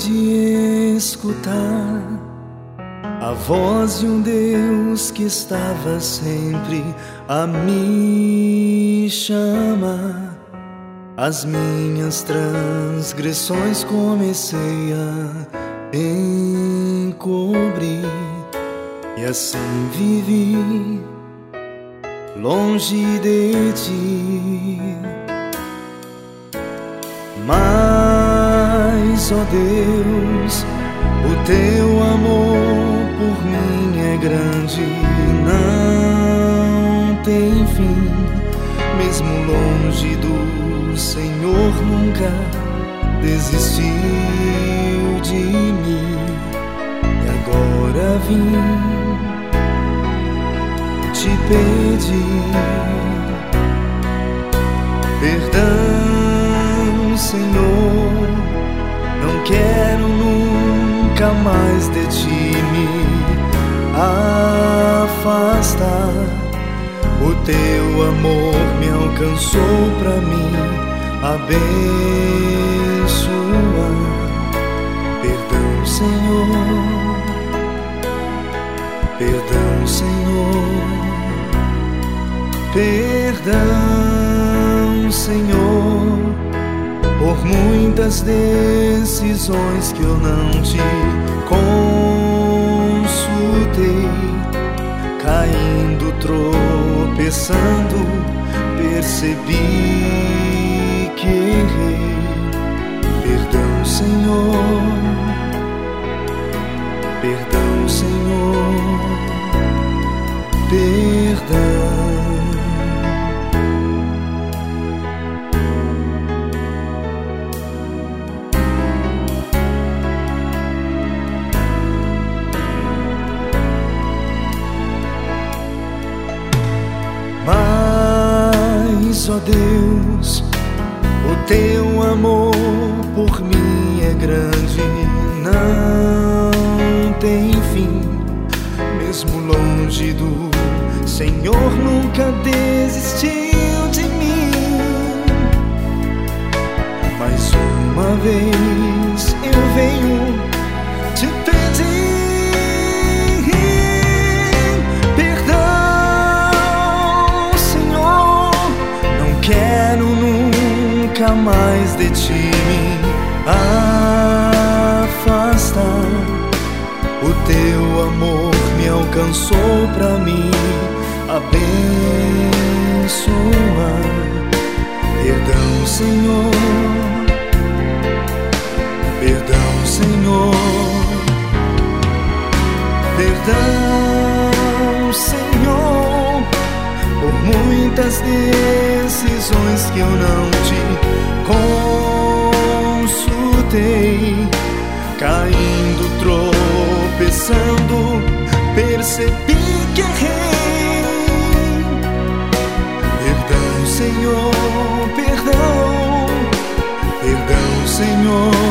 pude escutar a voz de um Deus que estava sempre a me chamar. As minhas transgressões comecei a encobrir, e assim vivi longe de ti. Mas, ó Deus, o teu amor por mim é grande, não tem fim. Mesmo longe do Senhor, nunca desistiu de mim. E agora vim te pedir perdão, Senhor. Não quero nunca mais de ti me afastar. O teu amor me alcançou pra mim abençoar. Perdão, Senhor. Perdão, Senhor. Perdão, Senhor, por muitas decisões que eu não te consultei, caindo, tropeçando, percebi que errei. Perdão, Senhor. Perdão, Senhor. Perdão. Mas, ó Deus, o teu amor por mim é grande, não tem fim. Mesmo longe do Senhor, nunca desistiu de mim. Mais uma vez eu venho te pedir perdão, Senhor. Não quero nunca mais de ti me afastar. O teu amor me alcançou pra mim abençoar. Perdão, Senhor. Perdão, Senhor. Perdão, Senhor, por muitas decisões que eu não te consultei, caindo, tropeçando, percebi que errei. Perdão, Senhor. Perdão. Perdão, Senhor.